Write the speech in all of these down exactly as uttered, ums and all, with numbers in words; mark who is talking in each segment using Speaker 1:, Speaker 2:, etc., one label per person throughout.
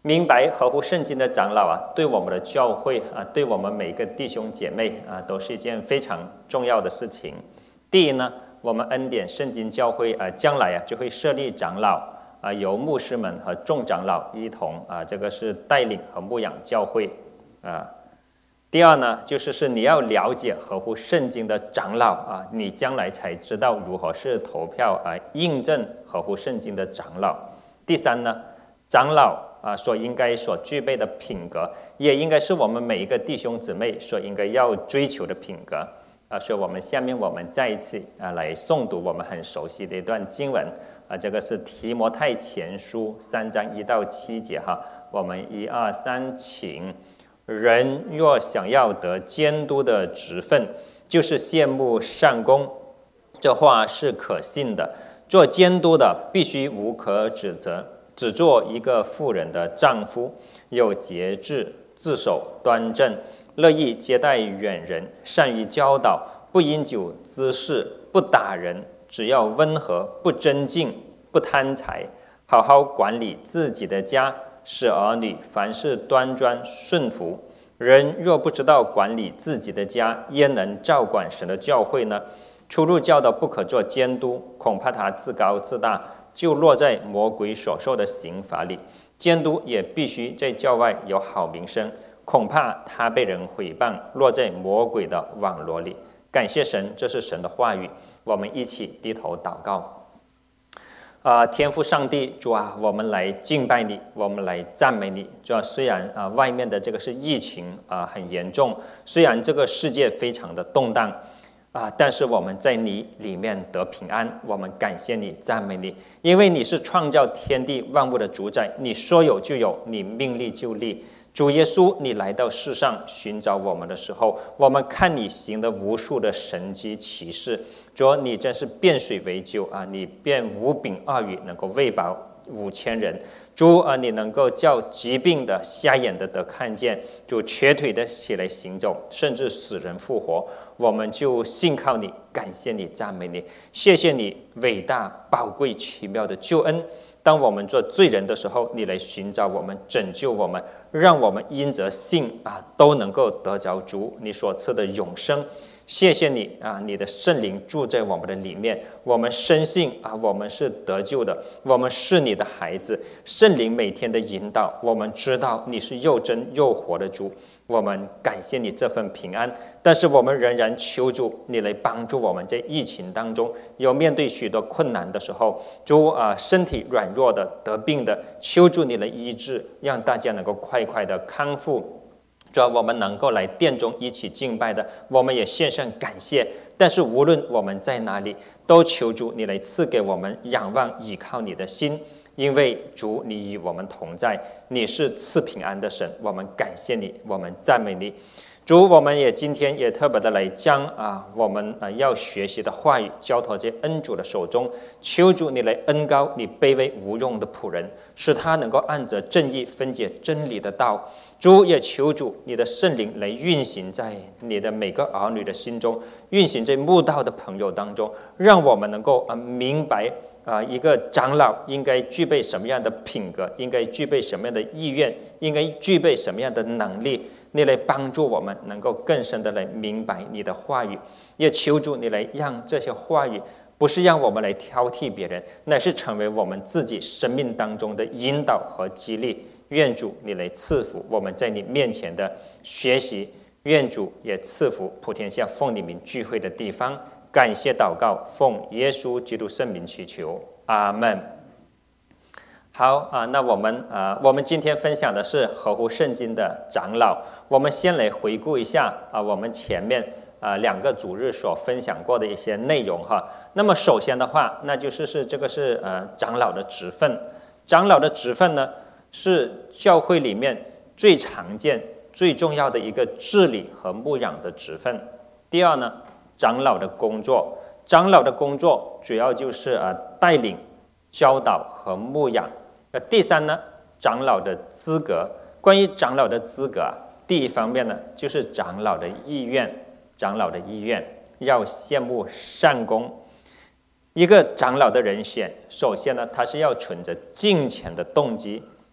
Speaker 1: 明白合乎圣经的长老啊，对我们的教会啊，对我们每个弟兄姐妹啊，都是一件非常重要的事情。第一呢，我们恩典圣经教会啊，将来啊就会设立长老啊，由牧师们和众长老一同啊，这个是带领和牧养教会啊。第二呢，就是是你要了解合乎圣经的长老啊，你将来才知道如何是投票啊，印证合乎圣经的长老。第三呢，长老啊所应该所具备的品格，也应该是我们每一个弟兄姊妹所应该要追求的品格啊。所以我们下面我们再一次啊来诵读我们很熟悉的一段经文啊，这个是提摩太前书三章一到七节哈。我们一二三，请。人若想要得监督的职分，就是羡慕善功，这话是可信的。做监督的必须无可指责，只做一个妇人的丈夫，有节制，自守端正，乐意接待远人，善于教导，不因酒滋事，不打人，只要温和，不争竞，不贪财，好好管理自己的家，使儿女凡事端庄顺服。人若不知道管理自己的家，焉能照管神的教会呢？出入教的不可做监督，恐怕他自高自大，就落在魔鬼所受的刑罚里。监督也必须在教外有好名声，恐怕他被人毁谤，落在魔鬼的网罗里。感谢神，这是神的话语。我们一起低头祷告。啊、呃，天父上帝，主啊，我们来敬拜你，我们来赞美你。主啊，虽然啊、呃、外面的这个是疫情啊、呃、很严重，虽然这个世界非常的动荡啊、呃，但是我们在你里面得平安。我们感谢你，赞美你，因为你是创造天地万物的主宰，你说有就有，你命立就立。主耶稣，你来到世上寻找我们的时候，我们看你行的无数的神迹奇事。主，你真是变水为酒啊！你变五饼二鱼能够喂饱五千人。主啊，你能够叫疾病的、瞎眼的得看见，就瘸腿的起来行走，甚至死人复活。我们就信靠你，感谢你，赞美你，谢谢你伟大、宝贵、奇妙的救恩。当我们做罪人的时候，你来寻找我们，拯救我们，让我们因着信啊，都能够得着主你所赐的永生。谢谢你啊，你的圣灵住在我们的里面，我们深信啊，我们是得救的，我们是你的孩子。圣灵每天的引导，我们知道你是又真又活的主。我们感谢你这份平安，但是我们仍然求主你来帮助我们，在疫情当中有面对许多困难的时候，主啊，身体软弱的、得病的，求主你来医治，让大家能够快快的康复。主啊，我们能够来殿中一起敬拜的，我们也献上感谢。但是无论我们在哪里，都求主你来赐给我们仰望倚靠你的心。因为主你与我们同在，你是赐平安的神，我们感谢你，我们赞美你。主，我们也今天也特别的来将啊我们啊要学习的话语交托在恩主的手中，求主你来恩膏你卑微无用的仆人，使他能够按着正义分解真理的道。主也求主你的圣灵来运行在你的每个儿女的心中，运行在慕道的朋友当中，让我们能够啊明白啊，一个长老应该具备什么样的品格，应该具备什么样的意愿，应该具备什么样的能力，你来帮助我们能够更深的来明白你的话语。也求主你来让这些话语不是让我们来挑剔别人，乃是成为我们自己生命当中的引导和激励。愿主你来赐福我们在你面前的学习，愿主也赐福普天下奉你名聚会的地方。感谢祷告，奉耶稣基督圣名祈求，阿们。好啊，那我们啊，我们今天分享的是合乎圣经的长老。我们先来回顾一下啊，我们前面啊两个主日所分享过的一些内容哈。那么首先的话，那就是是这个是呃长老的职分。长老的职分呢，是教会里面最常见、最重要的一个治理和牧养的职分。第二呢，长老的工作，长老的工作主要就是呃带领、教导和牧养。呃，第三呢，长老的资格。关于长老的资格啊，第一方面呢，就是长老的意愿。长老的意愿要羡慕善功。一个长老的人选，首先呢，他是要存着敬虔的动机，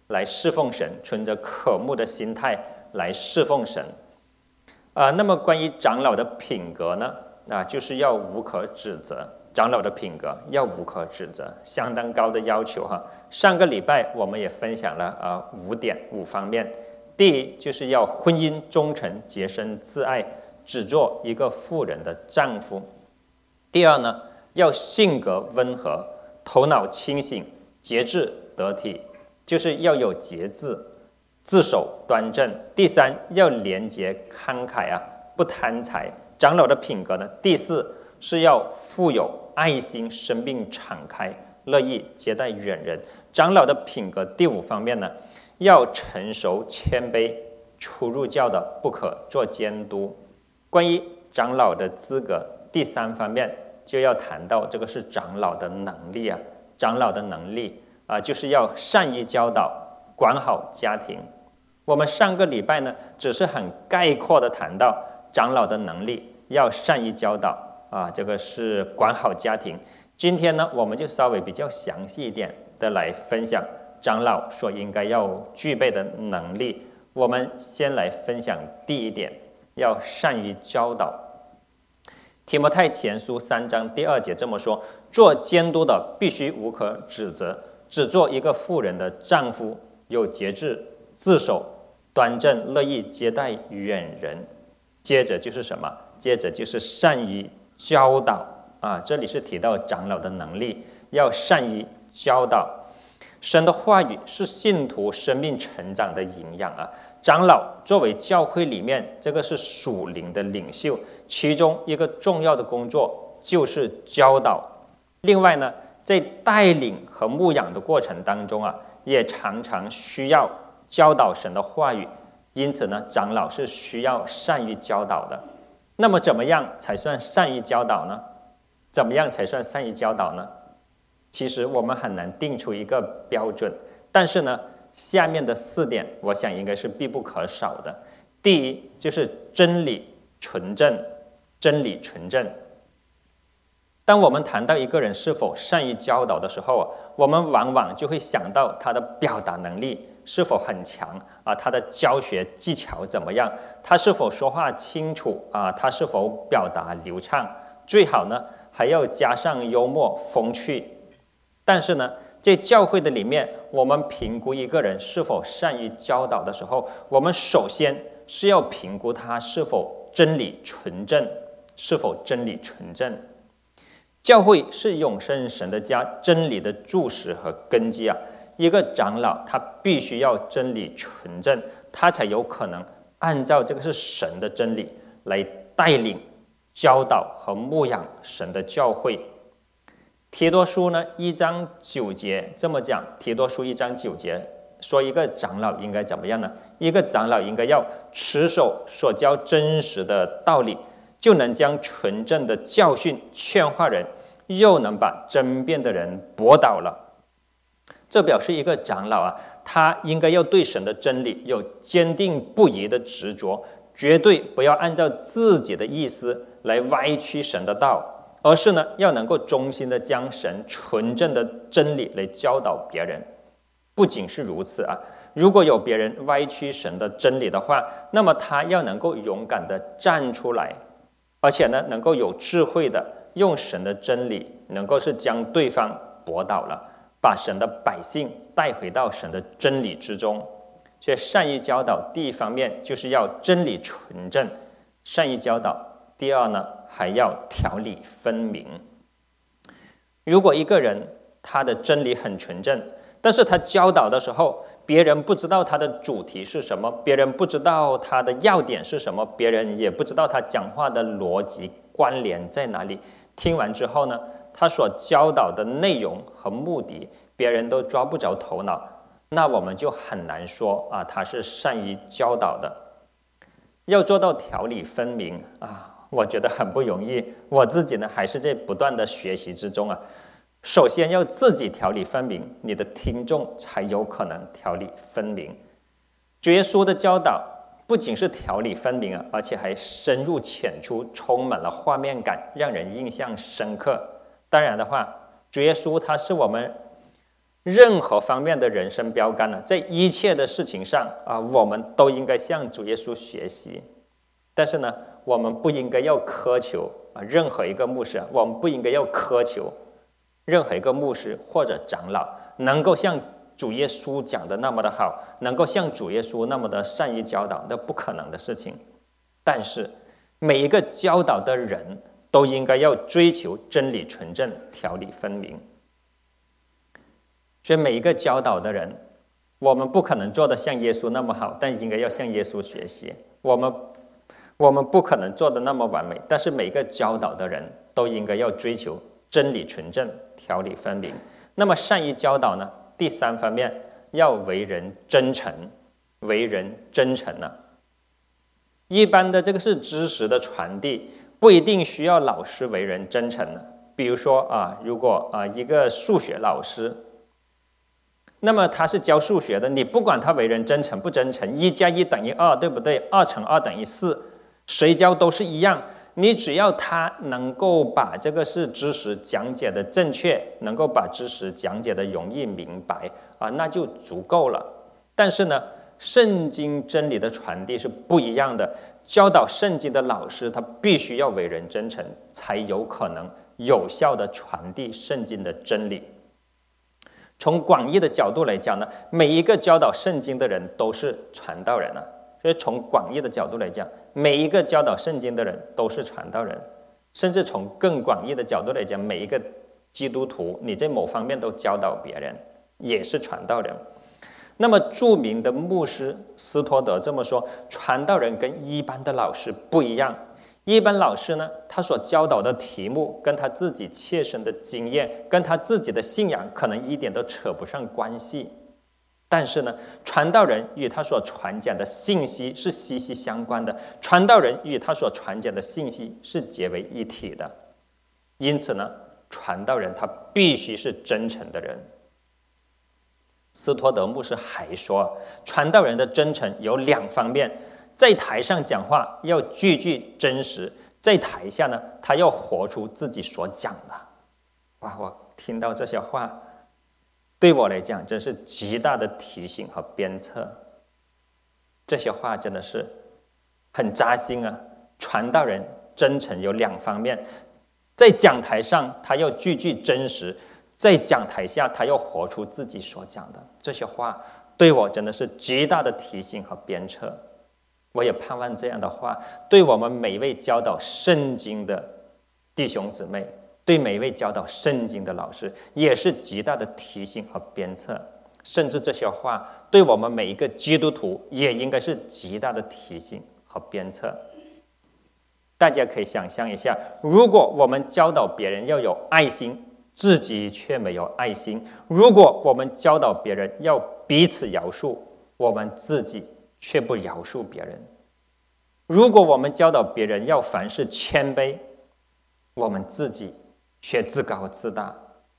Speaker 1: 来侍奉神，存着渴慕的心态来侍奉神。啊，那么关于长老的品格呢？啊，就是要无可指责。长老的品格要无可指责，相当高的要求哈。上个礼拜我们也分享了啊五点五方面。第一，就是要婚姻忠诚、洁身自爱，只做一个妇人的丈夫。第二呢，要性格温和，头脑清醒，节制得体，就是要有节制，自守端正。第三，要廉洁慷慨啊，不贪财。长老的品格呢，第四是要富有爱心，生命敞开，乐意接待远人。长老的品格第五方面呢，要成熟谦卑，初入教的不可做监督。关于长老的资格，第三方面就要谈到这个是长老的能力啊，长老的能力啊，就是要善于教导，管好家庭。我们上个礼拜呢，只是很概括的谈到长老的能力，要善于教导啊，这个是管好家庭。今天呢，我们就稍微比较详细一点的来分享长老所应该要具备的能力。我们先来分享第一点，要善于教导。提摩太前书三章第二节这么说：做监督的必须无可指责，只做一个妇人的丈夫，有节制，自守端正，乐意接待远人。接着就是什么？接着就是善于教导啊！这里是提到长老的能力，要善于教导。神的话语是信徒生命成长的营养啊！长老作为教会里面这个是属灵的领袖，其中一个重要的工作就是教导。另外呢，在带领和牧养的过程当中啊，也常常需要教导神的话语。因此呢，长老是需要善于教导的。那么怎么样才算善于教导呢？怎么样才算善于教导呢？其实我们很难定出一个标准，但是呢，下面的四点我想应该是必不可少的。第一，就是真理纯正，真理纯正。当我们谈到一个人是否善于教导的时候，我们往往就会想到他的表达能力是否很强啊，他的教学技巧怎么样，他是否说话清楚啊，他是否表达流畅，最好呢还要加上幽默风趣。但是呢，在教会的里面，我们评估一个人是否善于教导的时候，我们首先是要评估他是否真理纯正，是否真理纯正。教会是永生神的家，真理的柱石和根基啊。一个长老他必须要真理纯正，他才有可能按照这个是神的真理来带领、教导和牧养神的教会。提多书呢一章九节这么讲，提多书一章九节说一个长老应该怎么样呢？一个长老应该要持守所教真实的道理，就能将纯正的教训劝化人，又能把争辩的人驳倒了。这表示一个长老啊，他应该要对神的真理有坚定不移的执着，绝对不要按照自己的意思来歪曲神的道，而是呢要能够忠心的将神纯正的真理来教导别人。不仅是如此啊，如果有别人歪曲神的真理的话，那么他要能够勇敢的站出来，而且呢能够有智慧的用神的真理，能够是将对方驳倒了，把神的百姓带回到神的真理之中。所以善于教导第一方面就是要真理纯正，善于教导。第二呢，还要条理分明。如果一个人他的真理很纯正，但是他教导的时候，别人不知道他的主题是什么，别人不知道他的要点是什么，别人也不知道他讲话的逻辑关联在哪里，听完之后呢，他所教导的内容和目的别人都抓不着头脑，那我们就很难说啊他是善于教导的。要做到条理分明啊，我觉得很不容易，我自己呢还是在不断的学习之中啊。首先要自己条理分明，你的听众才有可能条理分明。主耶稣的教导不仅是条理分明啊，而且还深入浅出，充满了画面感，让人印象深刻。当然的话，主耶稣他是我们任何方面的人生标杆呢，在一切的事情上啊，我们都应该向主耶稣学习。但是呢，我们不应该要苛求啊，任何一个牧师，我们不应该要苛求任何一个牧师或者长老能够像主耶稣讲的那么的好，能够像主耶稣那么的善于教导，那不可能的事情。但是每一个教导的人都应该要追求真理纯正，条理分明。所以每一个教导的人，我们不可能做得像耶稣那么好，但应该要向耶稣学习。我们我们不可能做得那么完美，但是每个教导的人都应该要追求真理纯正，条理分明。那么善于教导呢？第三方面要为人真诚，为人真诚呢、啊？一般的这个是知识的传递，不一定需要老师为人真诚的。比如说啊，如果啊一个数学老师，那么他是教数学的，你不管他为人真诚不真诚，一加一等于二，对不对？二乘二等于四，谁教都是一样。你只要他能够把这个是知识讲解的正确，能够把知识讲解的容易明白啊，那就足够了。但是呢，圣经真理的传递是不一样的。教导圣经的老师，他必须要为人真诚，才有可能有效的传递圣经的真理。从广义的角度来讲呢，每一个教导圣经的人都是传道人啊。所以从广义的角度来讲，每一个教导圣经的人都是传道人。甚至从更广义的角度来讲，每一个基督徒，你在某方面都教导别人，也是传道人。那么著名的牧师斯托德这么说，传道人跟一般的老师不一样。一般老师呢，他所教导的题目跟他自己切身的经验，跟他自己的信仰可能一点都扯不上关系。但是呢，传道人与他所传讲的信息是息息相关的，传道人与他所传讲的信息是结为一体的。因此呢，传道人他必须是真诚的人。斯托德牧师还说，传道人的真诚有两方面，在台上讲话要句句真实，在台下呢，他要活出自己所讲的。哇，我听到这些话，对我来讲真是极大的提醒和鞭策。这些话真的是很扎心啊！传道人真诚有两方面，在讲台上他要句句真实，在讲台下他要活出自己所讲的。这些话对我真的是极大的提醒和鞭策。我也盼望这样的话对我们每位教导圣经的弟兄姊妹，对每位教导圣经的老师也是极大的提醒和鞭策。甚至这些话对我们每一个基督徒也应该是极大的提醒和鞭策。大家可以想象一下，如果我们教导别人要有爱心，自己却没有爱心；如果我们教导别人要彼此饶恕，我们自己却不饶恕别人；如果我们教导别人要凡事谦卑，我们自己却自高自大；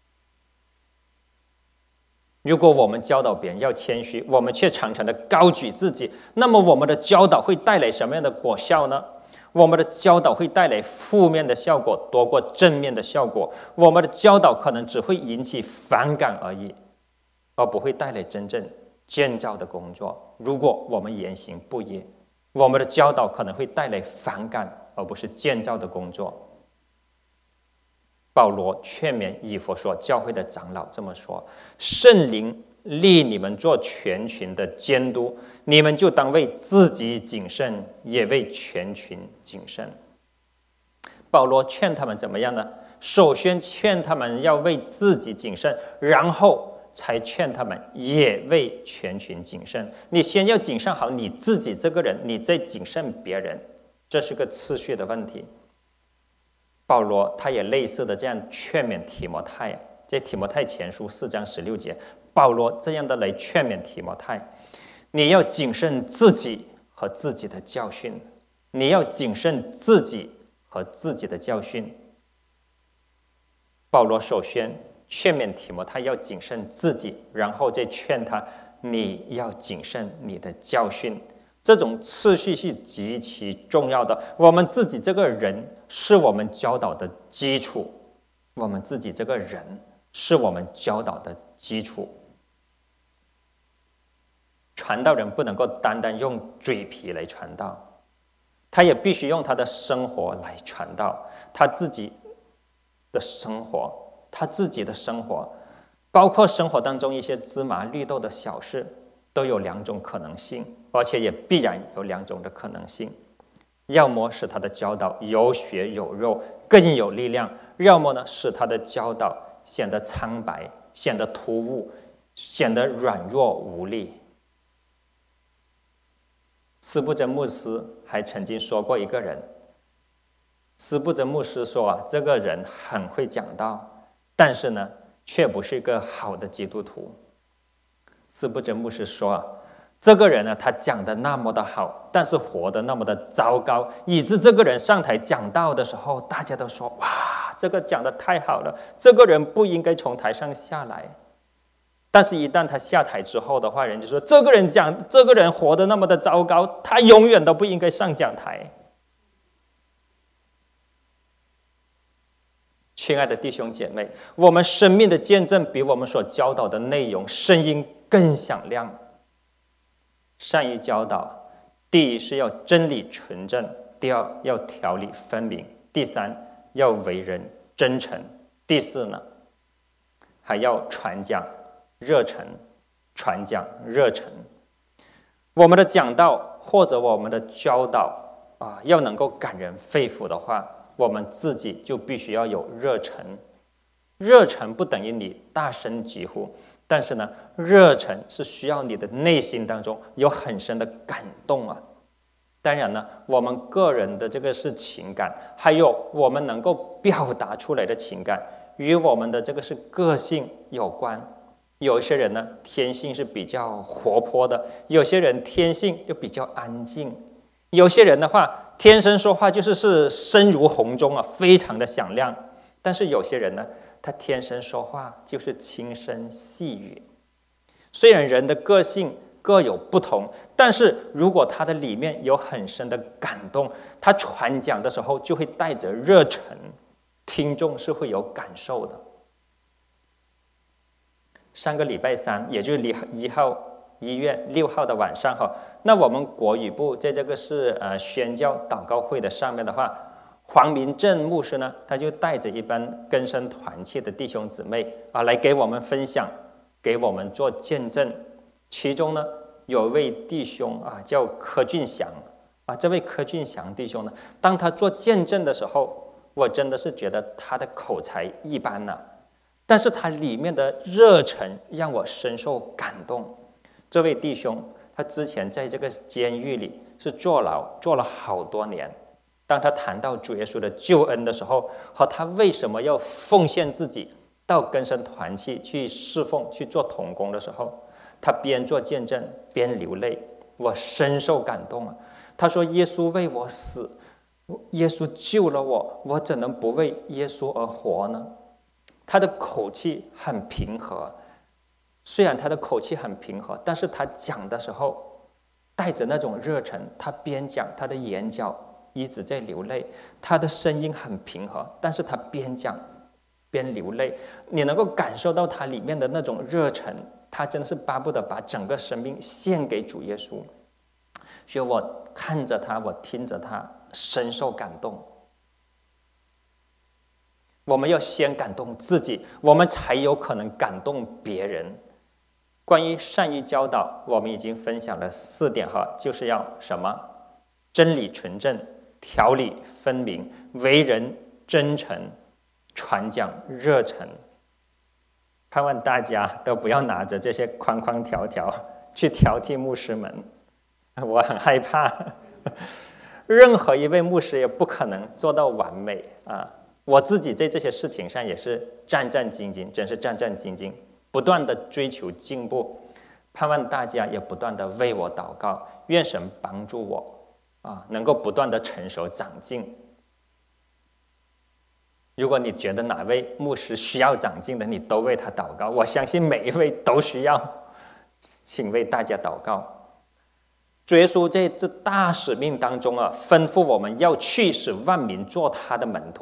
Speaker 1: 如果我们教导别人要谦虚，我们却常常的高举自己，那么我们的教导会带来什么样的果效呢？我们的教导会带来负面的效果多过正面的效果。我们的教导可能只会引起反感而已，而不会带来真正建造的工作。如果我们言行不一，我们的教导可能会带来反感，而不是建造的工作。保罗劝勉以弗所教会的长老这么说：圣灵立你们做全群的监督，你们就当为自己谨慎，也为全群谨慎。保罗劝他们怎么样呢？首先劝他们要为自己谨慎，然后才劝他们也为全群谨慎。你先要谨慎好你自己这个人，你再谨慎别人，这是个次序的问题。保罗他也类似的这样劝勉提摩太，在提摩太前书四章十六节，保罗这样的来劝勉提摩太：你要谨慎自己和自己的教训，你要谨慎自己和自己的教训。保罗首先劝勉提摩太要谨慎自己，然后再劝他你要谨慎你的教训。这种次序是极其重要的。我们自己这个人是我们教导的基础，我们自己这个人是我们教导的基础。传道人不能够单单用嘴皮来传道，他也必须用他的生活来传道，他自己的生活，他自己的生活，包括生活当中一些芝麻绿豆的小事，都有两种可能性，而且也必然有两种的可能性。要么使他的教导有血有肉，更有力量；要么呢，使他的教导显得苍白，显得突兀，显得软弱无力。斯布真牧师还曾经说过一个人，斯布真牧师说啊，这个人很会讲道，但是呢，却不是一个好的基督徒。斯布真牧师说啊，这个人呢，他讲的那么的好，但是活得那么的糟糕，以致这个人上台讲道的时候，大家都说哇，这个讲的太好了，这个人不应该从台上下来。但是，一旦他下台之后的话，人就说这个人讲，这个人活得那么的糟糕，他永远都不应该上讲台。亲爱的弟兄姐妹，我们生命的见证比我们所教导的内容声音更响亮。善于教导，第一是要真理纯正，第二要条理分明，第三要为人真诚，第四呢，还要传讲热忱，传讲热忱。我们的讲道或者我们的教导啊，要能够感人肺腑的话，我们自己就必须要有热忱。热忱不等于你大声疾呼，但是呢，热忱是需要你的内心当中有很深的感动啊。当然呢，我们个人的这个是情感，还有我们能够表达出来的情感，与我们的这个是个性有关。有些人呢，天性是比较活泼的，有些人天性又比较安静，有些人的话，天生说话就是是声如洪钟啊，非常的响亮。但是有些人呢，他天生说话就是轻声细语。虽然人的个性各有不同，但是如果他的里面有很深的感动，他传讲的时候就会带着热忱，听众是会有感受的。上个礼拜三，也就是一号一月六号的晚上哈，那我们国语部在这个是呃宣教祷告会的上面的话，黄明正牧师呢，他就带着一班更生团契的弟兄姊妹啊，来给我们分享，给我们做见证。其中呢，有一位弟兄啊，叫柯俊祥啊，这位柯俊祥弟兄呢，当他做见证的时候，我真的是觉得他的口才一般呐、啊。但是他里面的热忱让我深受感动。这位弟兄，他之前在这个监狱里是坐牢，坐了好多年。当他谈到主耶稣的救恩的时候，和他为什么要奉献自己到更生团契去侍奉、去做同工的时候，他边做见证边流泪，我深受感动啊。他说：“耶稣为我死，耶稣救了我，我怎能不为耶稣而活呢？”他的口气很平和，虽然他的口气很平和，但是他讲的时候带着那种热忱，他边讲，他的眼角一直在流泪，他的声音很平和，但是他边讲边流泪，你能够感受到他里面的那种热忱，他真是巴不得把整个生命献给主耶稣。所以我看着他，我听着他，深受感动。我们要先感动自己，我们才有可能感动别人。关于善于教导，我们已经分享了四点哈，就是要什么？真理纯正，条理分明，为人真诚，传讲热忱。盼望大家都不要拿着这些框框条条去挑剔牧师们，我很害怕。任何一位牧师也不可能做到完美啊。我自己在这些事情上也是战战兢兢，真是战战兢兢，不断的追求进步。盼望大家也不断的为我祷告，愿神帮助我啊，能够不断的成熟长进。如果你觉得哪位牧师需要长进的，你都为他祷告。我相信每一位都需要，请为大家祷告。主耶稣在这大使命当中啊，吩咐我们要去使万民做他的门徒啊。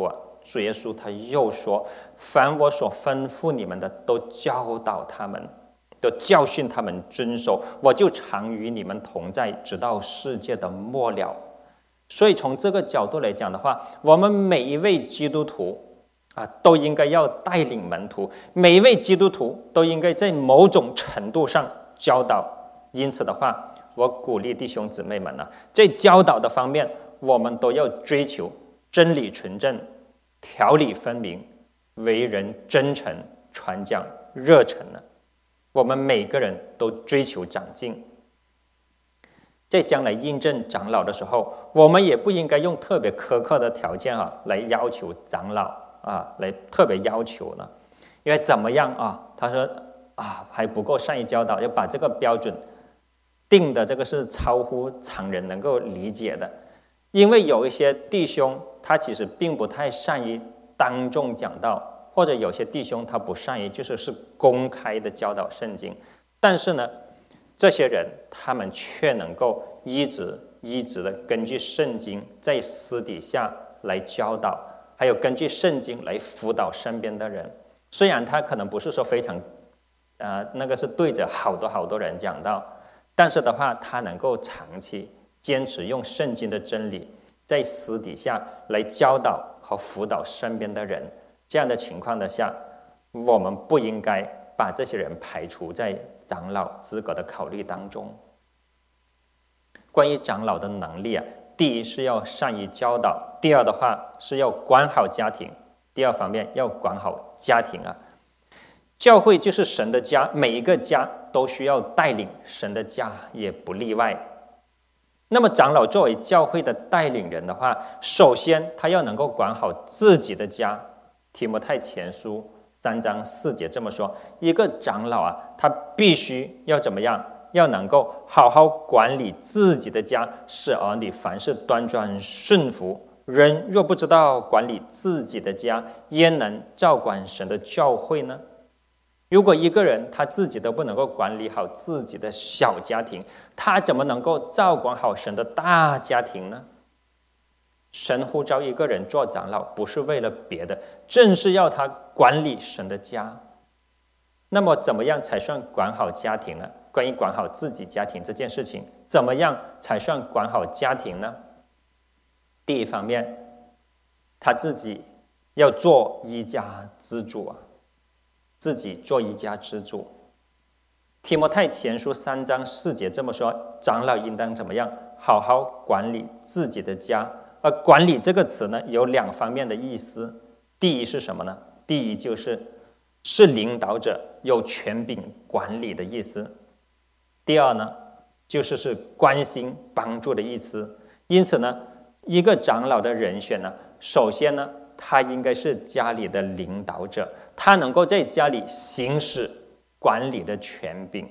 Speaker 1: 主耶稣他又说：“凡我所吩咐你们的，都教导他们，都教训他们遵守，我就常与你们同在，直到世界的末了。”所以从这个角度来讲的话，我们每一位基督徒啊，都应该要带领门徒，每一位基督徒都应该在某种程度上教导。因此的话，我鼓励弟兄姊妹们呢，在教导的方面，我们都要追求真理纯正、条理分明、为人真诚、传讲热忱呢。我们每个人都追求长进。在将来印证长老的时候，我们也不应该用特别苛刻的条件啊来要求长老啊，来特别要求呢，因为怎么样啊？他说啊还不够善于教导，要把这个标准定的这个是超乎常人能够理解的。因为有一些弟兄他其实并不太善于当众讲道，或者有些弟兄他不善于就是是公开的教导圣经，但是呢，这些人他们却能够一直一直的根据圣经在私底下来教导，还有根据圣经来辅导身边的人。虽然他可能不是说非常呃，那个是对着好多好多人讲道，但是的话他能够长期坚持用圣经的真理在私底下来教导和辅导身边的人。这样的情况的下，我们不应该把这些人排除在长老资格的考虑当中。关于长老的能力啊，第一是要善于教导，第二的话是要管好家庭，第二方面要管好家庭啊。教会就是神的家，每一个家都需要带领，神的家也不例外。那么长老作为教会的带领人的话，首先他要能够管好自己的家。提摩太前书三章四节这么说，一个长老啊，他必须要怎么样？要能够好好管理自己的家，使儿女凡事端庄顺服。人若不知道管理自己的家，焉能照管神的教会呢？如果一个人他自己都不能够管理好自己的小家庭，他怎么能够照管好神的大家庭呢？神呼召一个人做长老，不是为了别的，正是要他管理神的家。那么怎么样才算管好家庭呢？关于管好自己家庭这件事情，怎么样才算管好家庭呢？第一方面，他自己要做一家之主啊，自己做一家之主。提摩太前书三章四节这么说，长老应当怎么样？好好管理自己的家。而管理这个词呢，有两方面的意思。第一是什么呢？第一就是是领导者，有权柄管理的意思。第二呢，就是是关心帮助的意思。因此呢，一个长老的人选呢，首先呢，他应该是家里的领导者，他能够在家里行使管理的权柄。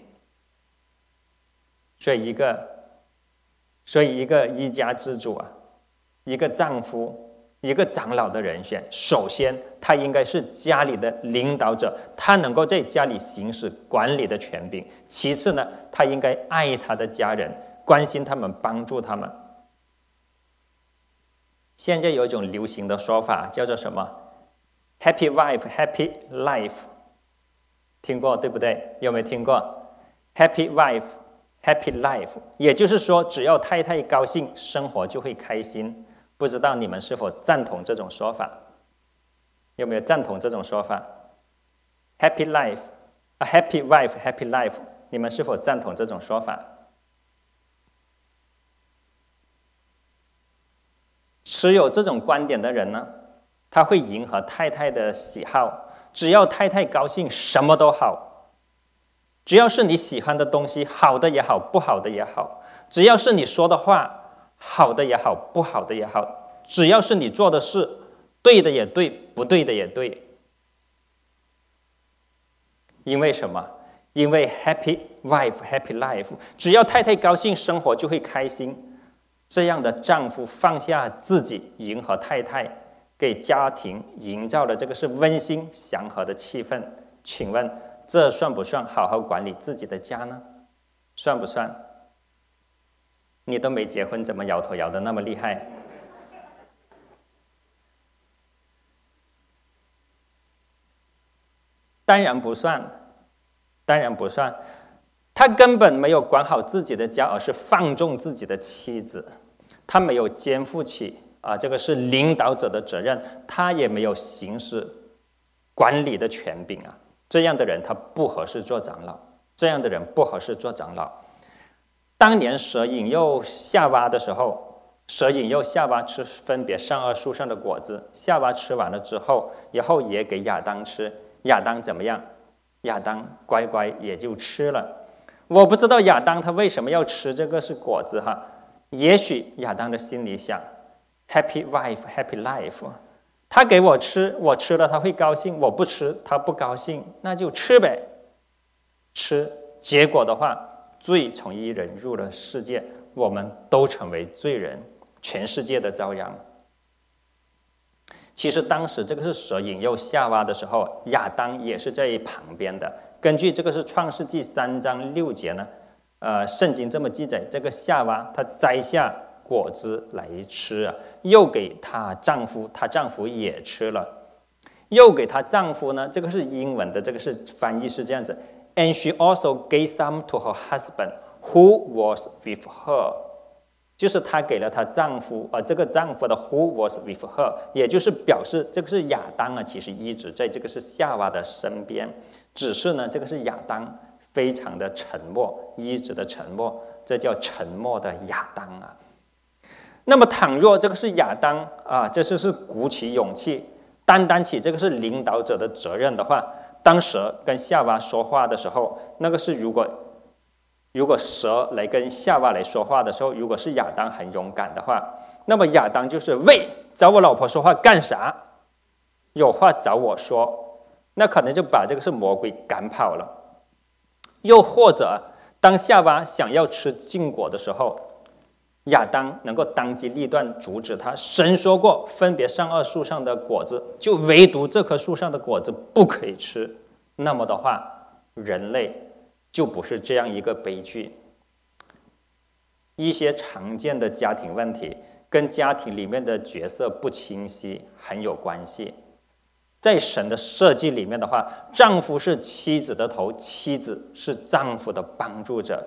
Speaker 1: 所以一个所以一个一家之主啊，一个丈夫，一个长老的人选，首先他应该是家里的领导者，他能够在家里行使管理的权柄。其次呢，他应该爱他的家人，关心他们，帮助他们。现在有一种流行的说法叫做什么 Happy wife, happy life， 听过对不对？有没有听过 Happy wife, happy life？ 也就是说，只要太太高兴，生活就会开心。不知道你们是否赞同这种说法？有没有赞同这种说法 ？Happy life, a happy wife, happy life。你们是否赞同这种说法？持有这种观点的人呢，他会迎合太太的喜好，只要太太高兴，什么都好。只要是你喜欢的东西，好的也好，不好的也好；只要是你说的话，好的也好，不好的也好；只要是你做的事，对的也对，不对的也对。因为什么？因为 happy wife, happy life， 只要太太高兴，生活就会开心。这样的丈夫放下自己，迎合太太，给家庭营造的这个是温馨祥和的气氛。请问这算不算好好管理自己的家呢？算不算？你都没结婚，怎么摇头摇得那么厉害？ 当然不算，当然不算。他根本没有管好自己的家，而是放纵自己的妻子。他没有肩负起啊，这个是领导者的责任，他也没有行使管理的权柄啊。这样的人他不合适做长老，这样的人不合适做长老。当年蛇引诱夏娃的时候，蛇引诱夏娃吃分别善恶树上的果子，夏娃吃完了之后，然后也给亚当吃，亚当怎么样？亚当乖乖也就吃了。我不知道亚当他为什么要吃这个是果子哈？也许亚当的心里想 ，Happy wife, happy life。他给我吃，我吃了他会高兴；我不吃，他不高兴，那就吃呗。吃，结果的话，罪从一人入了世界，我们都成为罪人，全世界的遭殃。其实当时这个是蛇引诱夏娃的时候，亚当也是在旁边的。根据这个是创世纪三章六节呢，呃，圣经这么记载，这个夏娃她摘下果子来吃啊，又给她丈夫，她丈夫也吃了，又给她丈夫呢，这个是英文的，这个是翻译是这样子 ，and she also gave some to her husband who was with her。就是她给了她丈夫，而、呃、这个丈夫的 who was with her， 也就是表示这个是亚当啊，其实一直在这个是夏娃的身边，只是呢，这个是亚当非常的沉默，一直的沉默，这叫沉默的亚当啊。那么倘若这个是亚当啊，这就是鼓起勇气，担当起这个是领导者的责任的话，当蛇跟夏娃说话的时候，那个是如果。如果蛇来跟夏娃来说话的时候，如果是亚当很勇敢的话，那么亚当就是喂，找我老婆说话干啥？有话找我说，那可能就把这个是魔鬼赶跑了。又或者，当夏娃想要吃禁果的时候，亚当能够当机立断阻止他。神说过，分别善恶树上的果子，就唯独这棵树上的果子不可以吃。那么的话，人类就不是这样一个悲剧。一些常见的家庭问题跟家庭里面的角色不清晰很有关系。在神的设计里面的话，丈夫是妻子的头，妻子是丈夫的帮助者。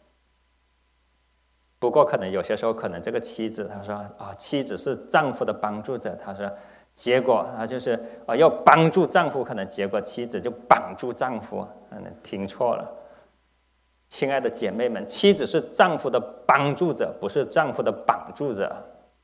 Speaker 1: 不过可能有些时候，可能这个妻子她说啊，妻子是丈夫的帮助者，她说结果她就是啊要帮助丈夫，可能结果妻子就绑住丈夫，可能听错了。亲爱的姐妹们，妻子是丈夫的帮助者，不是丈夫的绑住者。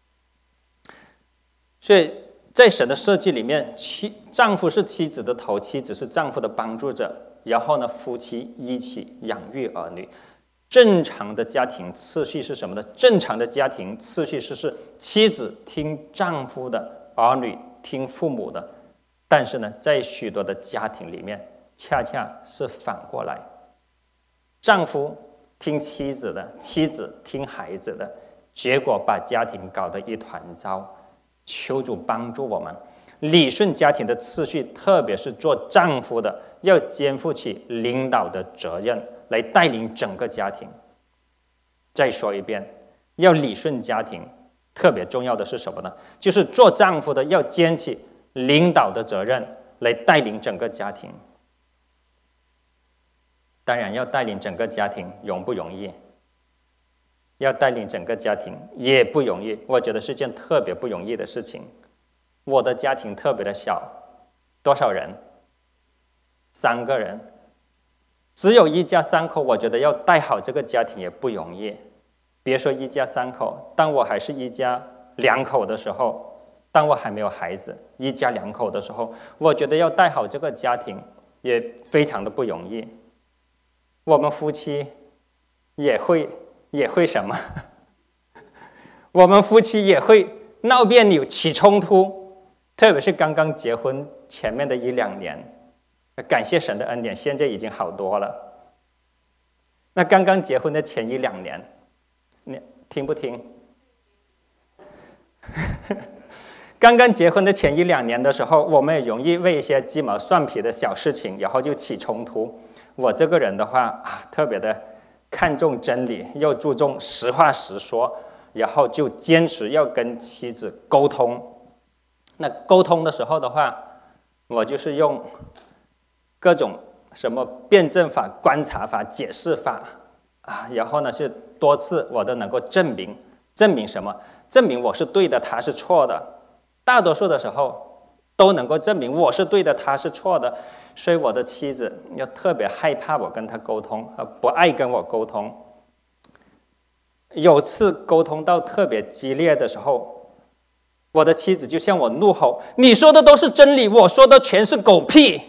Speaker 1: 所以在神的设计里面，妻丈夫是妻子的头，妻子是丈夫的帮助者。然后呢，夫妻一起养育儿女。正常的家庭次序是什么呢？正常的家庭次序是是妻子听丈夫的，儿女听父母的。但是呢，在许多的家庭里面，恰恰是反过来。丈夫听妻子的，妻子听孩子的，结果把家庭搞得一团糟。求主帮助我们理顺家庭的次序，特别是做丈夫的要肩负起领导的责任，来带领整个家庭。再说一遍，要理顺家庭，特别重要的是什么呢？就是做丈夫的要肩起领导的责任，来带领整个家庭。当然，要带领整个家庭容不容易？要带领整个家庭也不容易，我觉得是件特别不容易的事情。我的家庭特别的小，多少人？三个人，只有一家三口，我觉得要带好这个家庭也不容易。别说一家三口，当我还是一家两口的时候，当我还没有孩子，一家两口的时候，我觉得要带好这个家庭也非常的不容易。我们夫妻也会也会什么？我们夫妻也会闹别扭、起冲突，特别是刚刚结婚前面的一两年，感谢神的恩典，现在已经好多了。那刚刚结婚的前一两年，你听不听？刚刚结婚的前一两年的时候，我们也容易为一些鸡毛蒜皮的小事情，然后就起冲突。我这个人的话啊，特别的看重真理，又注重实话实说，然后就坚持要跟妻子沟通。那沟通的时候的话，我就是用各种什么辩证法、观察法、解释法啊，然后呢是多次我都能够证明，证明什么？证明我是对的，他是错的。大多数的时候都能够证明我是对的，他是错的。所以我的妻子要特别害怕我跟他沟通，不爱跟我沟通。有次沟通到特别激烈的时候，我的妻子就向我怒吼：“你说的都是真理，我说的全是狗屁。”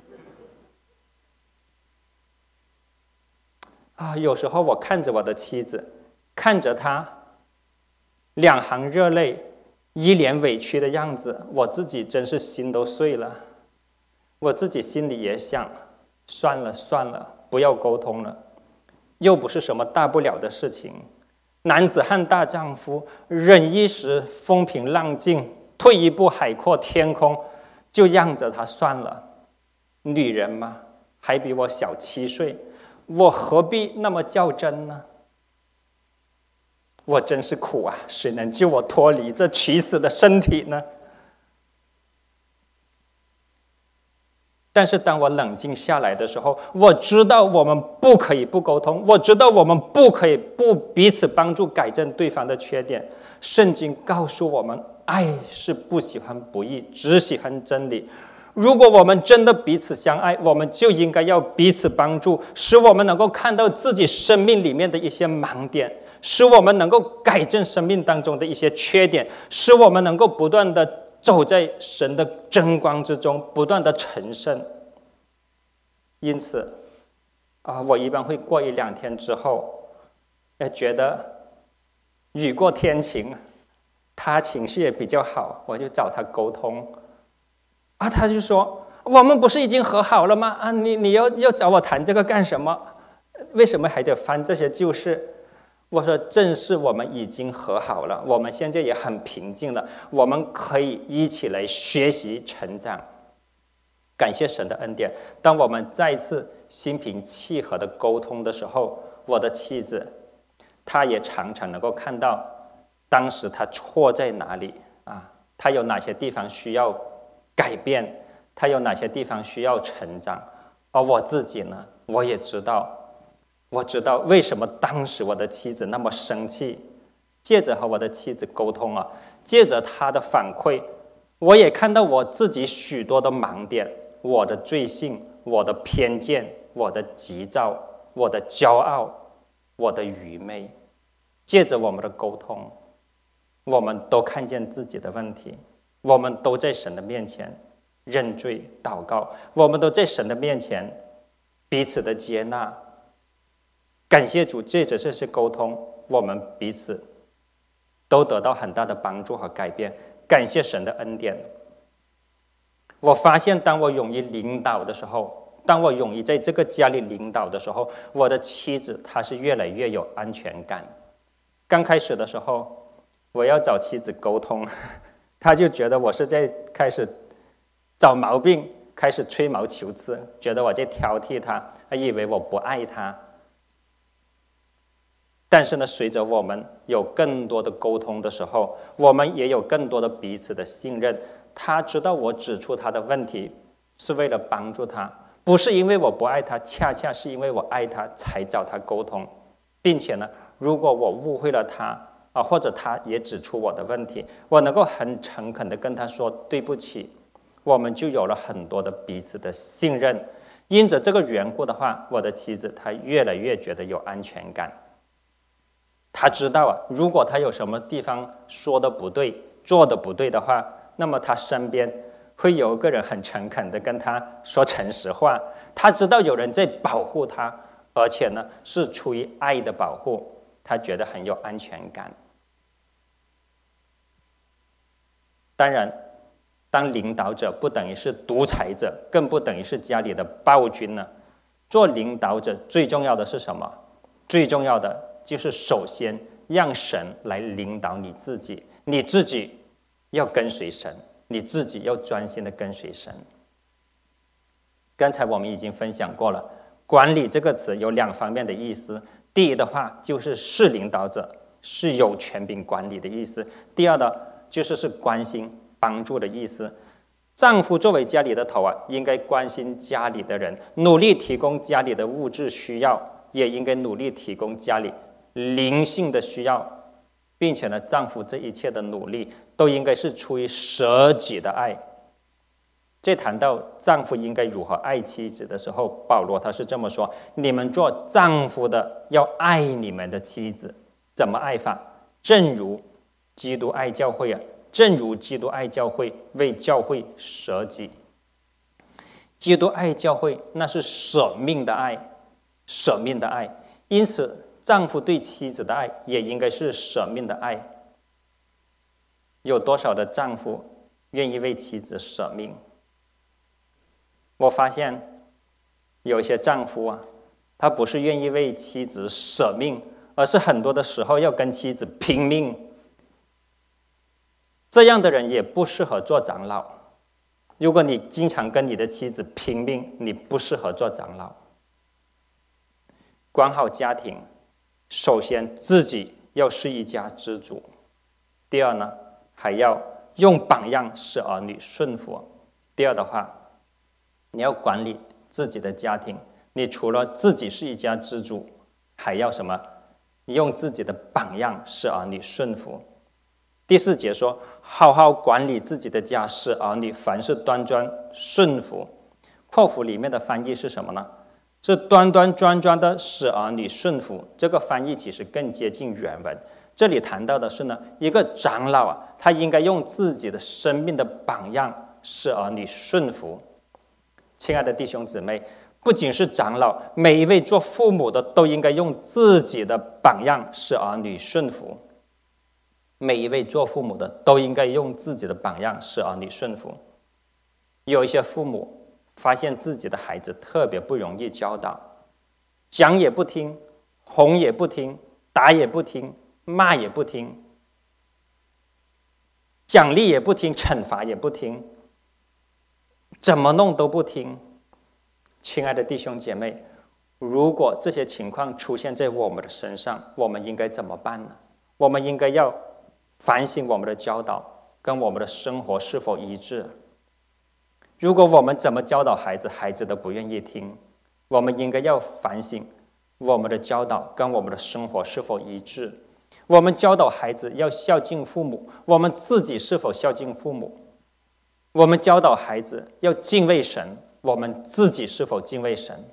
Speaker 1: 啊，有时候我看着我的妻子，看着她两行热泪，一脸委屈的样子，我自己真是心都碎了。我自己心里也想，算了算了，不要沟通了，又不是什么大不了的事情。男子汉大丈夫，忍一时风平浪静，退一步海阔天空，就让着他算了。女人嘛，还比我小七岁，我何必那么较真呢？我真是苦啊，谁能救我脱离这屈死的身体呢？但是当我冷静下来的时候，我知道我们不可以不沟通，我知道我们不可以不彼此帮助改正对方的缺点。圣经告诉我们，爱是不喜欢不义，只喜欢真理。如果我们真的彼此相爱，我们就应该要彼此帮助，使我们能够看到自己生命里面的一些盲点，使我们能够改正生命当中的一些缺点，使我们能够不断的走在神的真光之中，不断的成圣。因此啊，我一般会过一两天之后，也觉得雨过天晴，他情绪也比较好，我就找他沟通。啊，他就说：“我们不是已经和好了吗？啊，你你要要找我谈这个干什么？为什么还得翻这些旧事？”我说：“正是我们已经和好了，我们现在也很平静了，我们可以一起来学习成长。感谢神的恩典，当我们再次心平气和的沟通的时候，我的妻子她也常常能够看到当时她错在哪里啊，她有哪些地方需要改变，她有哪些地方需要成长。而我自己呢，我也知道。”我知道为什么当时我的妻子那么生气，借着和我的妻子沟通啊，借着她的反馈，我也看到我自己许多的盲点，我的罪性，我的偏见，我的急躁，我的骄傲，我的愚昧。借着我们的沟通，我们都看见自己的问题，我们都在神的面前认罪祷告，我们都在神的面前彼此的接纳。感谢主，借着这些沟通，我们彼此都得到很大的帮助和改变。感谢神的恩典。我发现当我勇于领导的时候，当我勇于在这个家里领导的时候，我的妻子她是越来越有安全感。刚开始的时候，我要找妻子沟通，她就觉得我是在开始找毛病，开始吹毛求疵，觉得我在挑剔她，还以为我不爱她。但是呢，随着我们有更多的沟通的时候，我们也有更多的彼此的信任。他知道我指出他的问题是为了帮助他，不是因为我不爱他，恰恰是因为我爱他才找他沟通。并且呢，如果我误会了他啊，或者他也指出我的问题，我能够很诚恳的跟他说对不起，我们就有了很多的彼此的信任。因着这个缘故的话，我的妻子她越来越觉得有安全感。他知道啊，如果他有什么地方说的不对，做的不对的话，那么他身边会有一个人很诚恳的跟他说诚实话。他知道有人在保护他，而且呢是出于爱的保护，他觉得很有安全感。当然，当领导者不等于是独裁者，更不等于是家里的暴君呢。做领导者最重要的是什么？最重要的就是首先让神来领导你自己，你自己要跟随神，你自己要专心的跟随神。刚才我们已经分享过了，管理这个词有两方面的意思。第一的话就是是领导者，是有权柄管理的意思；第二的就是是关心帮助的意思。 丈夫作为家里的头啊，应该关心家里的人，努力提供家里的物质需要，也应该努力提供家里灵性的需要，并且呢，丈夫这一切的努力都应该是出于舍己的爱。在谈到丈夫应该如何爱妻子的时候，保罗他是这么说：你们做丈夫的要爱你们的妻子，怎么爱法？正如基督爱教会啊，正如基督爱教会，为教会舍己。基督爱教会，那是舍命的爱，舍命的爱。因此，丈夫对妻子的爱也应该是舍命的爱。有多少的丈夫愿意为妻子舍命？我发现有一些丈夫啊，他不是愿意为妻子舍命，而是很多的时候要跟妻子拼命。这样的人也不适合做长老。如果你经常跟你的妻子拼命，你不适合做长老。管好家庭，首先自己要是一家之主，第二呢，还要用榜样使儿女顺服。第二的话，你要管理自己的家庭，你除了自己是一家之主，还要什么？用自己的榜样使儿女顺服。第四节说，好好管理自己的家，使儿女凡事端庄顺服。括弧里面的翻译是什么呢？是端端庄庄的使儿女顺服。这个翻译其实更接近原文。这里谈到的是呢，一个长老啊，他应该用自己的生命的榜样使儿女顺服。亲爱的弟兄姊妹，不仅是长老，每一位做父母的都应该用自己的榜样使儿女顺服。每一位做父母的都应该用自己的榜样使儿女顺服。有一些父母发现自己的孩子特别不容易教导，讲也不听，哄也不听，打也不听，骂也不听，奖励也不听，惩罚也不听，怎么弄都不听。亲爱的弟兄姐妹，如果这些情况出现在我们的身上，我们应该怎么办呢？我们应该要反省我们的教导跟我们的生活是否一致。如果我们怎么教导孩子，孩子都不愿意听，我们应该要反省我们的教导跟我们的生活是否一致。我们教导孩子要孝敬父母，我们自己是否孝敬父母？我们教导孩子要敬畏神，我们自己是否敬畏神？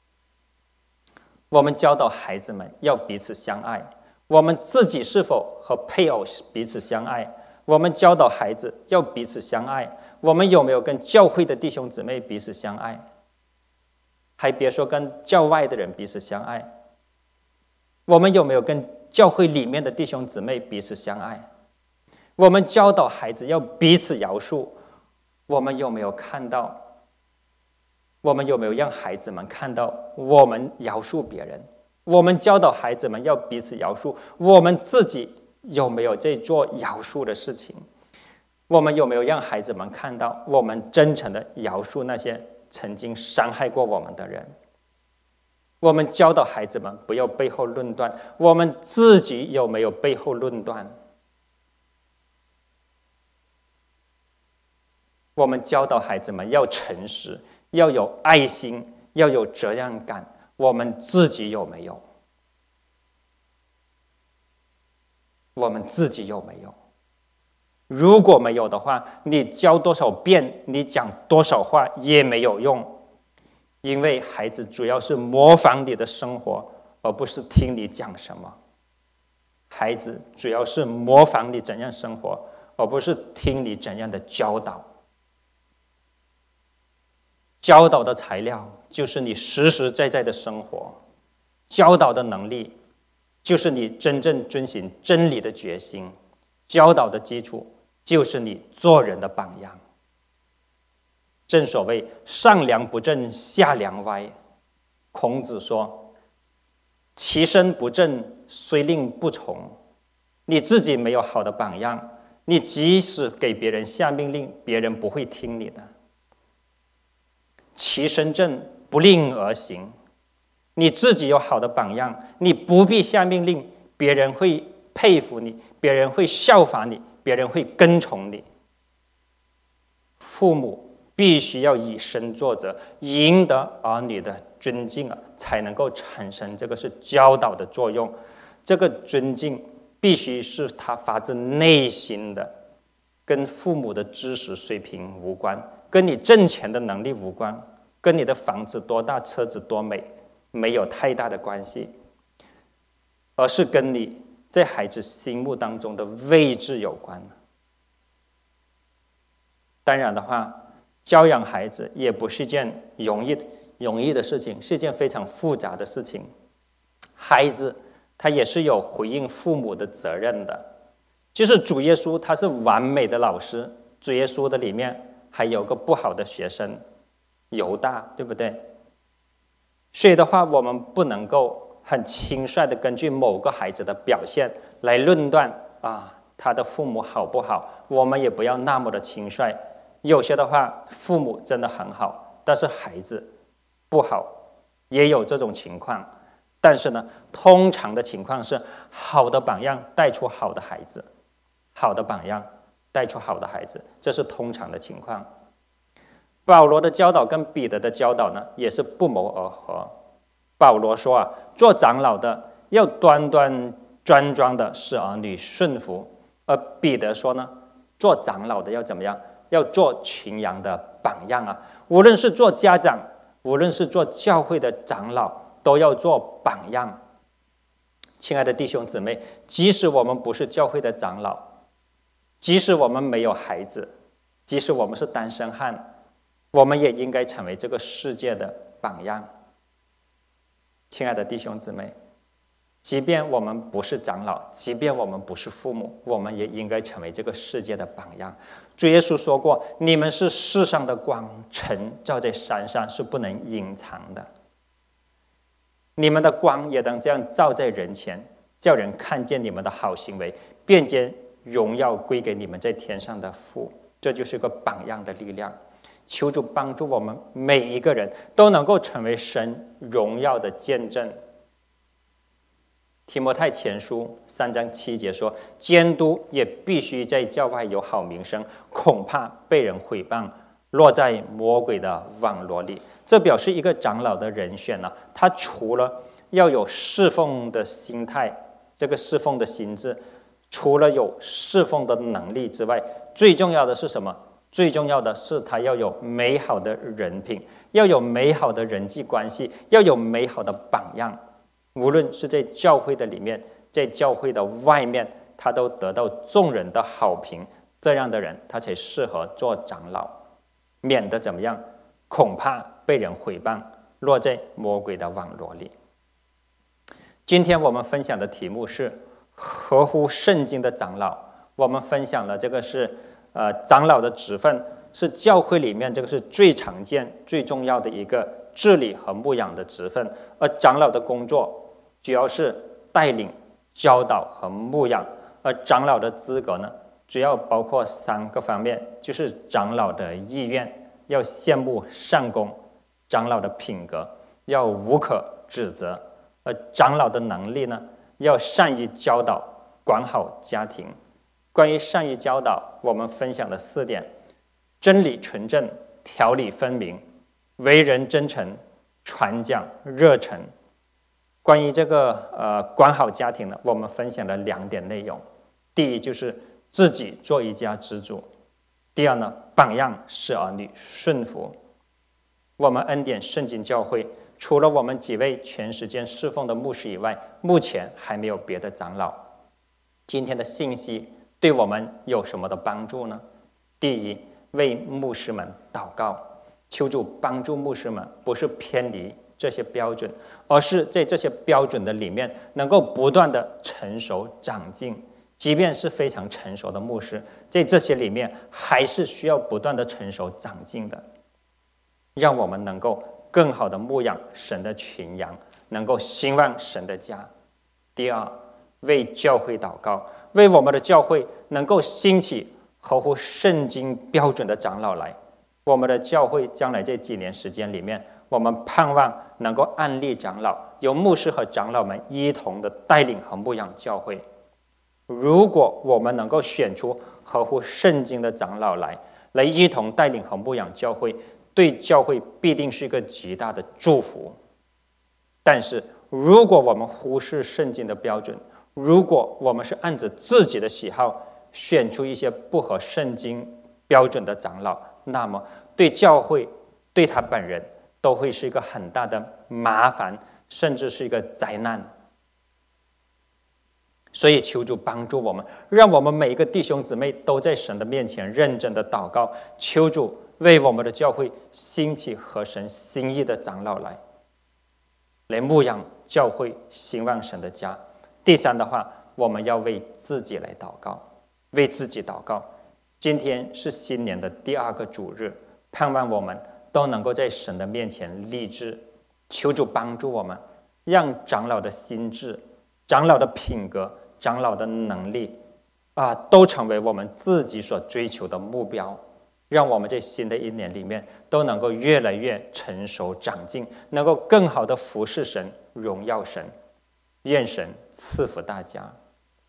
Speaker 1: 我们教导孩子们要彼此相爱，我们自己是否和配偶彼此相爱？我们教导孩子要彼此相爱，我们有没有跟教会的弟兄姊妹彼此相爱？还别说跟教外的人彼此相爱，我们有没有跟教会里面的弟兄姊妹彼此相爱？我们教导孩子要彼此饶恕，我们有没有看到？我们有没有让孩子们看到我们饶恕别人？我们教导孩子们要彼此饶恕，我们自己有没有在做饶恕的事情？我们有没有让孩子们看到我们真诚的饶恕那些曾经伤害过我们的人？我们教导孩子们不要背后论断，我们自己有没有背后论断？我们教导孩子们要诚实，要有爱心，要有责任感，我们自己有没有？我们自己有没有？如果没有的话，你教多少遍，你讲多少话也没有用，因为孩子主要是模仿你的生活，而不是听你讲什么。孩子主要是模仿你怎样生活，而不是听你怎样的教导。教导的材料就是你实实在在的生活，教导的能力就是你真正遵循真理的决心，教导的基础就是你做人的榜样。正所谓上梁不正下梁歪，孔子说其身不正虽令不从。你自己没有好的榜样，你即使给别人下命令，别人不会听你的。其身正不令而行，你自己有好的榜样，你不必下命令，别人会佩服你，别人会效法你，别人会跟从你。
Speaker 2: 父母必须要以身作则，赢得儿女的尊敬啊，才能够产生这个是教导的作用。这个尊敬必须是他发自内心的，跟父母的知识水平无关，跟你挣钱的能力无关，跟你的房子多大车子多美没有太大的关系，而是跟你在孩子心目当中的位置有关。当然的话，教养孩子也不是一件容易容易的事情，是一件非常复杂的事情。孩子他也是有回应父母的责任的。就是主耶稣他是完美的老师，主耶稣的里面还有个不好的学生犹大，对不对？所以的话，我们不能够很轻率的根据某个孩子的表现来论断啊他的父母好不好，我们也不要那么的轻率。有些的话，父母真的很好，但是孩子不好，也有这种情况。但是呢，通常的情况是好的榜样带出好的孩子，好的榜样带出好的孩子，这是通常的情况。保罗的教导跟彼得的教导呢，也是不谋而合。保罗说啊，做长老的要端端庄庄的使儿女顺服，而彼得说呢，做长老的要怎么样？要做群羊的榜样啊！无论是做家长，无论是做教会的长老，都要做榜样。亲爱的弟兄姊妹，即使我们不是教会的长老，即使我们没有孩子，即使我们是单身汉，我们也应该成为这个世界的榜样。亲爱的弟兄姊妹，即便我们不是长老，即便我们不是父母，我们也应该成为这个世界的榜样。主耶稣说过，你们是世上的光，晨照在山上是不能隐藏的。你们的光也当这样照在人前，叫人看见你们的好行为，便将荣耀归给你们在天上的父。这就是个榜样的力量。求主帮助我们每一个人都能够成为神荣耀的见证。提摩太前书三章七节说，监督也必须在教外有好名声，恐怕被人毁谤，落在魔鬼的网罗里。这表示一个长老的人选呢、啊，他除了要有侍奉的心态，这个侍奉的心智，除了有侍奉的能力之外，最重要的是什么？最重要的是他要有美好的人品，要有美好的人际关系，要有美好的榜样。无论是在教会的里面，在教会的外面，他都得到众人的好评。这样的人，他才适合做长老，免得怎么样？恐怕被人毁谤，落在魔鬼的网罗里。今天我们分享的题目是合乎圣经的长老。我们分享的这个是呃长老的职分，是教会里面这个是最常见、最重要的一个治理和牧养的职分。而长老的工作主要是带领、教导和牧养。而长老的资格呢，主要包括三个方面，就是长老的意愿，要羡慕善功；长老的品格，要无可指责；而长老的能力呢，要善于教导、管好家庭。关于善于教导，我们分享了四点：真理纯正、条理分明、为人真诚、传讲热忱。关于这个呃管好家庭呢，我们分享了两点内容。第一就是自己做一家之主；第二呢，榜样使儿女顺服。我们恩典圣经教会除了我们几位全时间侍奉的牧师以外，目前还没有别的长老。今天的信息对我们有什么的帮助呢？第一，为牧师们祷告，求主帮助牧师们不是偏离这些标准，而是在这些标准的里面能够不断的成熟长进。即便是非常成熟的牧师，在这些里面还是需要不断的成熟长进的，让我们能够更好的牧养神的群羊，能够兴旺神的家。第二，为教会祷告，为我们的教会能够兴起合乎圣经标准的长老来。我们的教会将来这几年时间里面，我们盼望能够按立长老，由牧师和长老们一同的带领和牧养教会。如果我们能够选出合乎圣经的长老来， 来一同带领和牧养教会，对教会必定是一个极大的祝福。但是如果我们忽视圣经的标准，如果我们是按着自己的喜好选出一些不合圣经标准的长老，那么对教会对他本人都会是一个很大的麻烦，甚至是一个灾难。所以求主帮助我们，让我们每一个弟兄姊妹都在神的面前认真的祷告，求主为我们的教会兴起合神心意的长老来来牧养教会，兴旺神的家。第三的话，我们要为自己来祷告，为自己祷告。今天是新年的第二个主日，盼望我们都能够在神的面前立志，求主帮助我们，让长老的心智、长老的品格、长老的能力啊，都成为我们自己所追求的目标。让我们在新的一年里面都能够越来越成熟长进，能够更好的服侍神、荣耀神。愿神赐福大家。